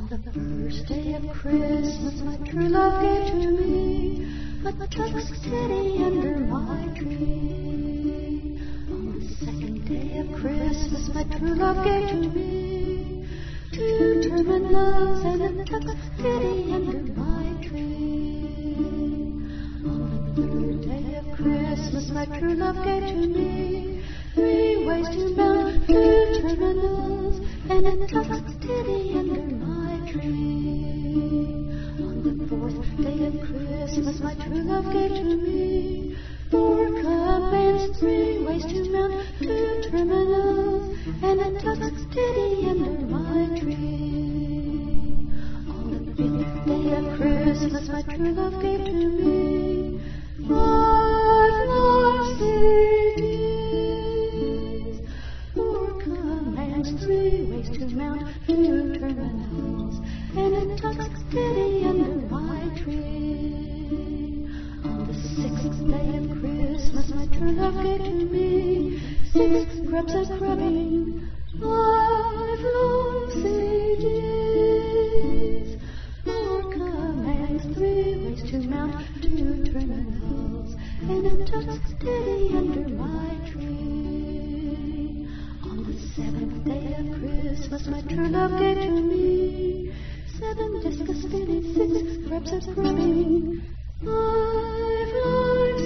the first day of Christmas, my true love gave to me a tux teddy under my tree. On the second day of Christmas, my true love gave to me two terminals and a tux teddy under my tree. On the third day of Christmas, my true love gave to me 3 ways to mount, 2 terminals and a tux teddy under my tree. On the fourth day of Christmas, my true love gave to me 4 commands, 3 ways to mount, 2 terminals and a tux teddy under my tree. On the fifth day of Christmas, my true love gave to me 5 large CDs, 4 commands, 3 ways to mount, 2 terminals and a tux teddy under my tree. On the sixth day of Christmas, my true love gave to me 6 grubs of grubbing, 5 long CDs, 4 commands, 3 ways to mount, 2 terminals and a tux teddy under my tree. On the seventh day of Christmas, my true love gave to me 7 discus spinning, 6 grubs of grubbing, 5 large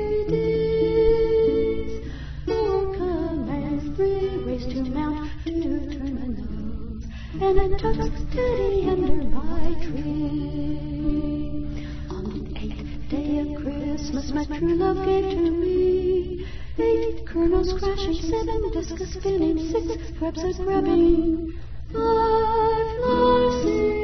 CDs, 4 commands, 3 ways to mount, 2 terminals and a tux teddy under my tree. On the 8th day of Christmas, my true love gave to me 8 kernels crashing, 7 discus spinning, 6 grubs of grubbing, 5 large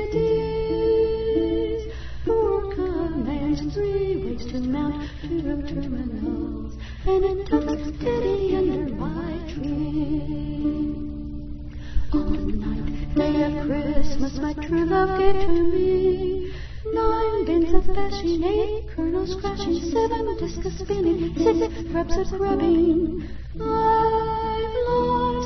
CDs, 4 commands, 3 ways to mount, 2 terminals and a tux teddy under my tree. On the 9th day of Christmas, my true love gave to me 9 bins of bashing, 8 kernels crashing, 7 discus spinning, 6 grubs of grubbing, 5 large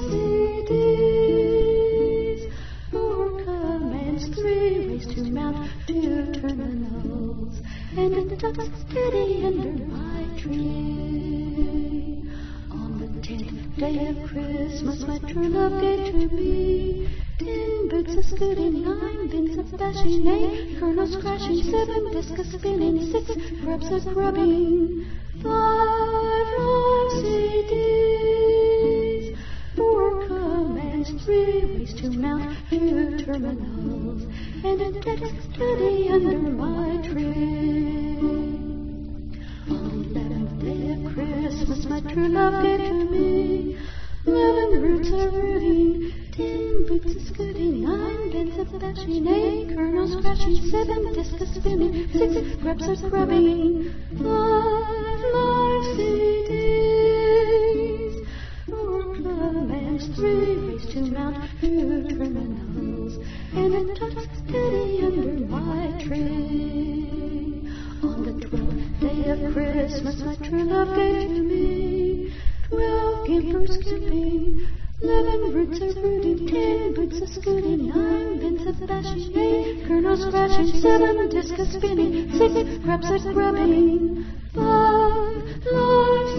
CDs, 4 commands, 3 ways to mount, 2 terminals and a tux teddy under my tree. On the 10th day of Christmas, my true love gave to me 10 boots of scooting, 9 bins of bashing, 8 kernels crashing, 7 discus spinning, 6 grubs of grubbing, 5 large CDs, 4 commands, 3 ways to mount, 2 terminals and a tux teddy under my tree. On the 11th day of Christmas, my true love gave to me 11 roots of rooting, 10 boots of scooting, 9 bins of bashing, 8 kernels crashing, 7 discus spinning, 6 grubs of grubbing, 5 large CDs, 4 commands, 3 ways to mount, 2 terminals and a tux teddy under my tree. On the 12th day of Christmas, my true love gave to me 12 gimpers skipping, 11 roots of rooting, 10 boots of scooting, 9 bins of bashing, 8 kernels crashing, 7 discus spinning, 6 grubs of grubbing, 5 large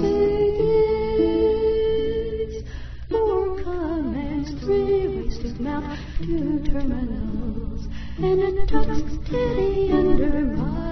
CDs, 4 commands, 3 ways to mount, 2 terminals and a tux teddy under my